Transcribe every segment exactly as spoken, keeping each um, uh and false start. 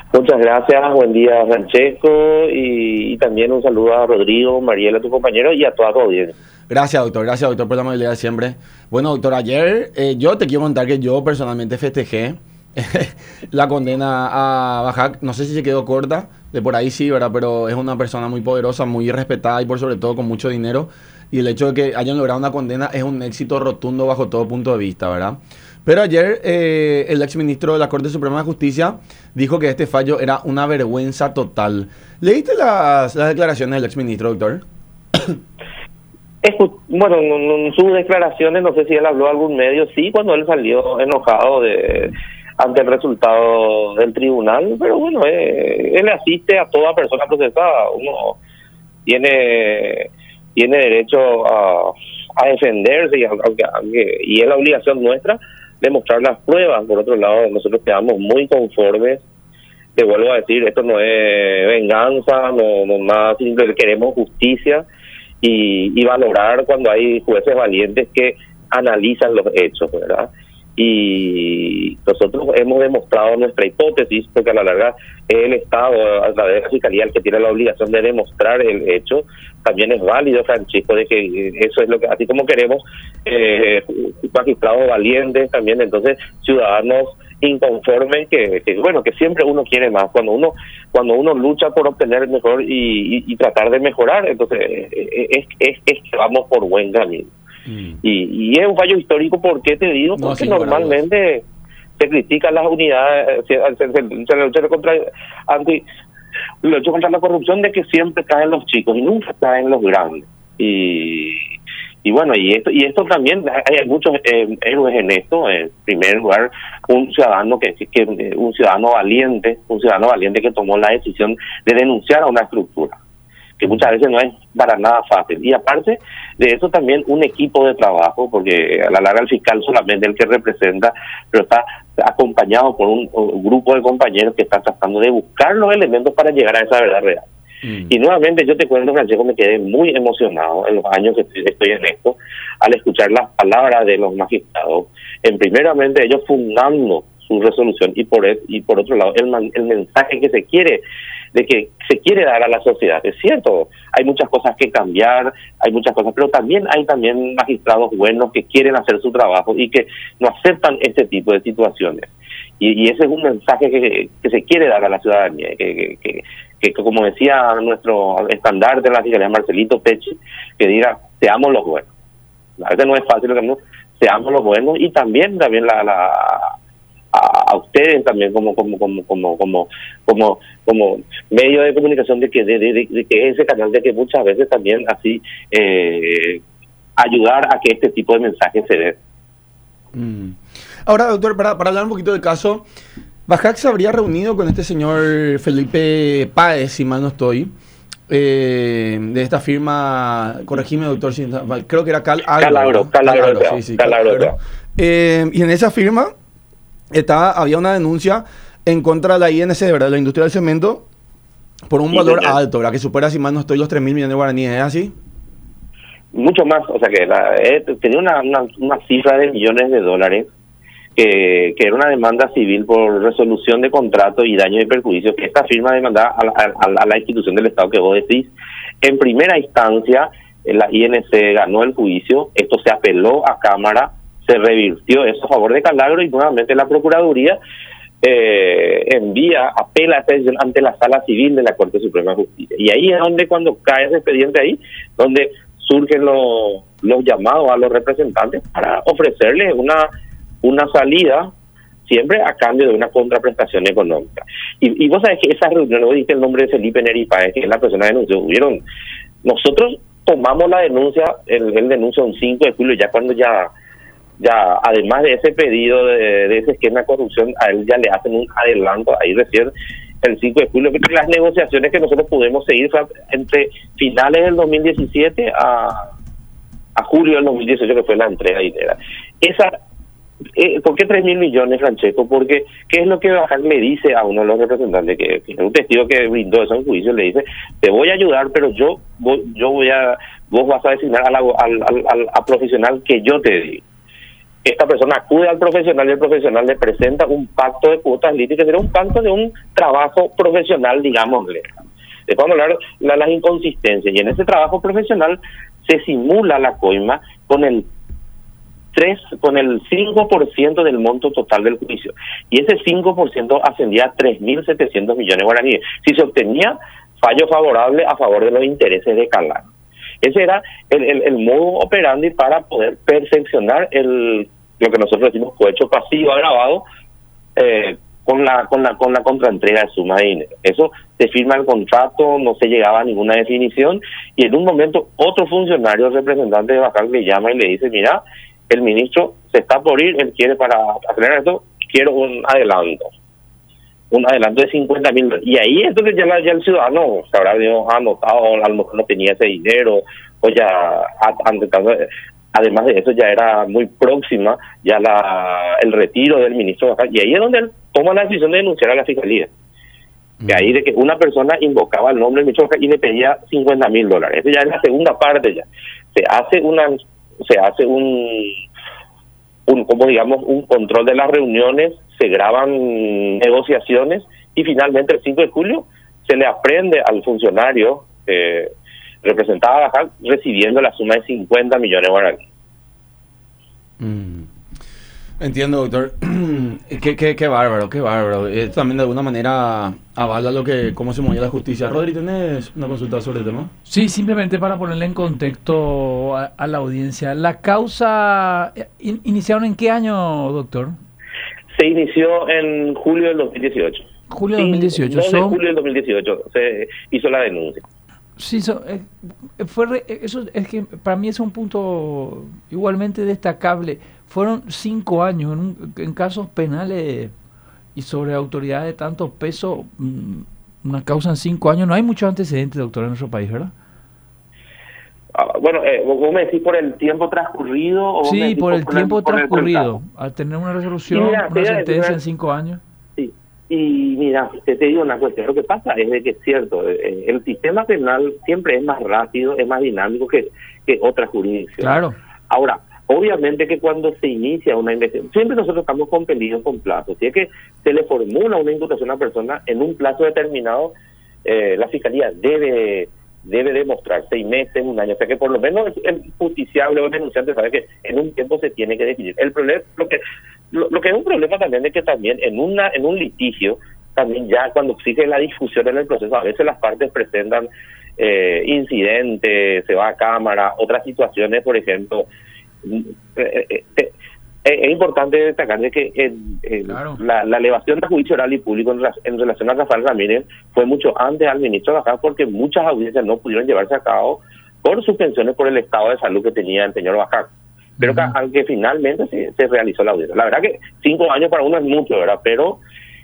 Muchas gracias, buen día Francesco y, y también un saludo a Rodrigo, Mariela, tu compañero, y a toda tu audiencia. Gracias, doctor, gracias, doctor, por la amabilidad de siempre. Bueno, doctor, ayer eh, yo te quiero contar que yo personalmente festejé la condena a Bajac. No sé si se quedó corta, de por ahí sí, ¿verdad? Pero es una persona muy poderosa, muy respetada y por sobre todo con mucho dinero. Y el hecho de que hayan logrado una condena es un éxito rotundo bajo todo punto de vista, ¿verdad? Pero ayer eh, el exministro de la Corte Suprema de Justicia dijo que este fallo era una vergüenza total. ¿Leíste las, las declaraciones del exministro, doctor? Escu- bueno, en sus declaraciones, no sé si él habló a algún medio, sí, cuando él salió enojado de ante el resultado del tribunal, pero bueno, eh, él asiste a toda persona procesada. Uno tiene tiene derecho a, a defenderse y, aunque, aunque, y es la obligación nuestra demostrar las pruebas. Por otro lado, nosotros quedamos muy conformes. Te vuelvo a decir, esto no es venganza, no, no nada simple, queremos justicia y, y valorar cuando hay jueces valientes que analizan los hechos, ¿verdad? Y nosotros hemos demostrado nuestra hipótesis, porque a la larga es el Estado, a través de la Fiscalía, el que tiene la obligación de demostrar el hecho. También es válido, Francisco, de que eso es lo que, así como queremos eh, magistrados valientes, también entonces ciudadanos inconformes, que, que bueno, que siempre uno quiere más. Cuando uno cuando uno lucha por obtener el mejor y, y, y tratar de mejorar, entonces es, es, es que vamos por buen camino. Mm. Y, y es un fallo histórico, ¿por qué te digo? Porque no, normalmente se critican las unidades, se, se, se, se lucha contra anti, lucha contra la corrupción, de que siempre caen los chicos y nunca caen los grandes. Y y bueno, y esto y esto también hay muchos eh, héroes en esto. En primer lugar, un ciudadano que, que un ciudadano valiente, un ciudadano valiente que tomó la decisión de denunciar a una estructura, que muchas veces no es para nada fácil. Y aparte de eso, también un equipo de trabajo, porque a la larga el fiscal solamente el que representa, pero está acompañado por un, un grupo de compañeros que están tratando de buscar los elementos para llegar a esa verdad real. Mm. Y nuevamente yo te cuento, Francesco, me quedé muy emocionado en los años que estoy, estoy en esto, al escuchar las palabras de los magistrados, en primeramente ellos fundando su resolución, y por el, y por otro lado el, el mensaje que se quiere de que se quiere dar a la sociedad. Es cierto, hay muchas cosas que cambiar, hay muchas cosas, pero también hay también magistrados buenos que quieren hacer su trabajo y que no aceptan este tipo de situaciones. Y, y ese es un mensaje que, que se quiere dar a la ciudadanía, que, que, que, que como decía nuestro estandarte de la Fiscalía, Marcelito Pecci, que diga, seamos los buenos. A veces no es fácil, no, seamos los buenos, y también también la... la A, a ustedes también como como como como como como como medio de comunicación, de que de, de, de que ese canal, de que muchas veces también así eh, ayudar a que este tipo de mensajes se den. Mm. Ahora, doctor, para, para hablar un poquito del caso, Bajac se habría reunido con este señor Felipe Páez, si mal no estoy, eh, de esta firma, corregime, doctor, si, creo que era Cal Calagro, ¿no? Calagro, Calagro, Calagro, sí, sí, Calagro, Calagro. Eh, y en esa firma estaba, había una denuncia en contra de la I N C, ¿verdad? La industria del cemento, por un sí, valor señor. alto, ¿verdad? Que supera, si mal no estoy, los tres mil millones de guaraníes, ¿es así? Mucho más, o sea que la, eh, tenía una, una, una cifra de millones de dólares, que, que era una demanda civil por resolución de contrato y daño y perjuicio, que esta firma demandaba a la, a, a la institución del Estado que vos decís. En primera instancia, la I N C ganó el juicio, esto se apeló a Cámara, se revirtió eso a favor de Calagro, y nuevamente la Procuraduría eh, envía, apela a esta decisión ante la Sala Civil de la Corte Suprema de Justicia. Y ahí es donde, cuando cae ese expediente ahí, donde surgen los, los llamados a los representantes para ofrecerles una, una salida, siempre a cambio de una contraprestación económica. Y, y vos sabés que esa reunión, vos dijiste el nombre de Felipe Neri Páez, que es la persona que denunció, hubieron, nosotros tomamos la denuncia, el, el denuncio un cinco de julio, ya cuando ya ya además de ese pedido de, de ese esquema de corrupción, a él ya le hacen un adelanto ahí recién el cinco de julio, porque las negociaciones que nosotros pudimos seguir entre finales del dos mil diecisiete a, a julio del dos mil dieciocho, que fue la entrega de dinero. Esa, eh, ¿por qué tres mil millones, Francesco? Porque, ¿qué es lo que Bajac le dice a uno de los representantes, que, que es un testigo que brindó eso en juicio? Le dice, te voy a ayudar, pero yo voy, yo voy a, vos vas a designar a, la, al, al, al, a profesional que yo te digo. esta persona acude al profesional y el profesional le presenta un pacto de cuotas lícitas, que será un pacto de un trabajo profesional, digámosle. De cuando hablar de las inconsistencias, y en ese trabajo profesional se simula la coima con el tres, con el cinco por ciento del monto total del juicio, y ese cinco por ciento ascendía a tres mil setecientos millones de guaraníes, si se obtenía fallo favorable a favor de los intereses de Calán. Ese era el, el, el modo operandi para poder perfeccionar el lo que nosotros decimos cohecho pasivo agravado eh, con la con la con la contraentrega de suma de dinero. Eso se firma el contrato, no se llegaba a ninguna definición, y en un momento otro funcionario representante de Bacal le llama y le dice: mira, el ministro se está por ir, él quiere, para acelerar esto, quiero un adelanto. Un adelanto de cincuenta mil. Y ahí entonces ya, la, ya el ciudadano se habrá anotado, a lo mejor no tenía ese dinero, o ya, además de eso, ya era muy próxima ya la el retiro del ministro Bacal. Y ahí es donde él toma la decisión de denunciar a la fiscalía. De ahí de que una persona invocaba el nombre del ministro Bacal y le pedía cincuenta mil dólares. Eso ya es la segunda parte ya. Se hace una, se hace un, un, como digamos, un control de las reuniones, se graban negociaciones, y finalmente el cinco de julio se le aprende al funcionario eh, representado a Bacal recibiendo la suma de cincuenta millones de guaraníes. Mm. Entiendo, doctor. qué, qué, qué bárbaro, qué bárbaro. Esto también de alguna manera avala lo que cómo se mueve la justicia. Rodri, ¿tienes una consulta sobre el tema? Sí, simplemente para ponerle en contexto a, a la audiencia. ¿La causa in, iniciaron en qué año, doctor? Se inició en julio del dos mil dieciocho. Julio del dos mil dieciocho. dos de julio del dos mil dieciocho se hizo la denuncia. Sí, so, eh, fue re, eso es que para mí es un punto igualmente destacable. Fueron cinco años en, un, en casos penales y sobre autoridades de tanto peso, una causa en cinco años. No hay muchos antecedentes, doctor, en nuestro país, ¿verdad? Ah, bueno, eh, ¿vos me decís por el tiempo transcurrido? O sí, por el por tiempo el, por transcurrido. El al tener una resolución, mira, una sentencia mira, en cinco años. Sí, y mira, te, te digo una cuestión. Lo que pasa es de que es cierto, eh, el sistema penal siempre es más rápido, es más dinámico que, que otras jurisdicciones. Claro. Ahora, obviamente que cuando se inicia una investigación, siempre nosotros estamos compelidos con plazos. Si es que se le formula una imputación a una persona en un plazo determinado, eh, la fiscalía debe debe demostrar seis meses, un año. O sea que por lo menos el justiciable o el denunciante sabe que en un tiempo se tiene que definir. El problema, lo que lo, lo que es un problema también es que también en una en un litigio, también ya cuando exige la discusión en el proceso, a veces las partes presentan eh, incidentes, se va a cámara, otras situaciones, por ejemplo. Eh, eh, eh, es importante destacar de que eh, eh, claro. la, la elevación de juicio oral y público en, en relación a Rafael Ramírez fue mucho antes al ministro Bacal, porque muchas audiencias no pudieron llevarse a cabo por suspensiones por el estado de salud que tenía el señor Bacal. Pero uh-huh. que, aunque finalmente se, se realizó la audiencia. La verdad que cinco años para uno es mucho, ¿verdad? Pero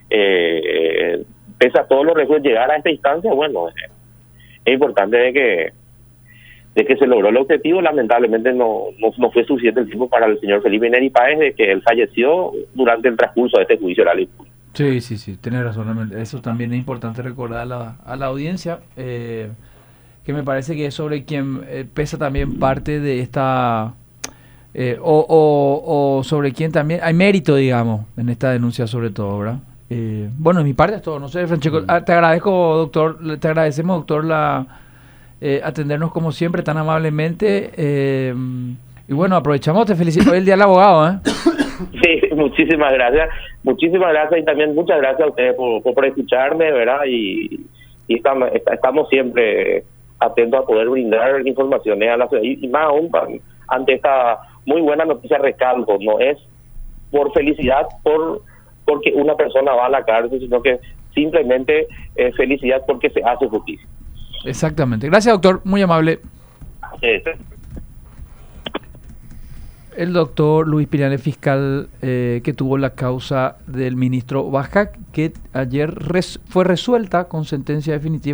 eh, pese a todos los riesgos de llegar a esta instancia, bueno, eh, es importante de que de que se logró el objetivo. Lamentablemente no, no no fue suficiente el tiempo para el señor Felipe Neri Páez, de que él falleció durante el transcurso de este juicio oral. Sí, sí, sí, tiene razón. Eso también es importante recordar a la, a la audiencia, eh, que me parece que es sobre quien eh, pesa también parte de esta, eh, o, o, o sobre quien también hay mérito, digamos, en esta denuncia sobre todo, ¿verdad? Eh, bueno, en mi parte es todo. No sé, Francesco, mm. te agradezco, doctor, te agradecemos, doctor, la... Eh, atendernos como siempre tan amablemente, eh, y bueno, aprovechamos, te felicito, hoy el día del abogado, ¿eh? Sí, muchísimas gracias, muchísimas gracias, y también muchas gracias a ustedes por, por, por escucharme, ¿verdad? Y, y estamos, estamos siempre atentos a poder brindar informaciones a la ciudad, y, y más aún ante esta muy buena noticia, recalco, no es por felicidad, por porque una persona va a la cárcel, sino que simplemente eh, felicidad porque se hace justicia. Exactamente. Gracias, doctor. Muy amable. Sí. El doctor Luis Piriane, fiscal eh, que tuvo la causa del ministro Bacal, que ayer res- fue resuelta con sentencia definitiva.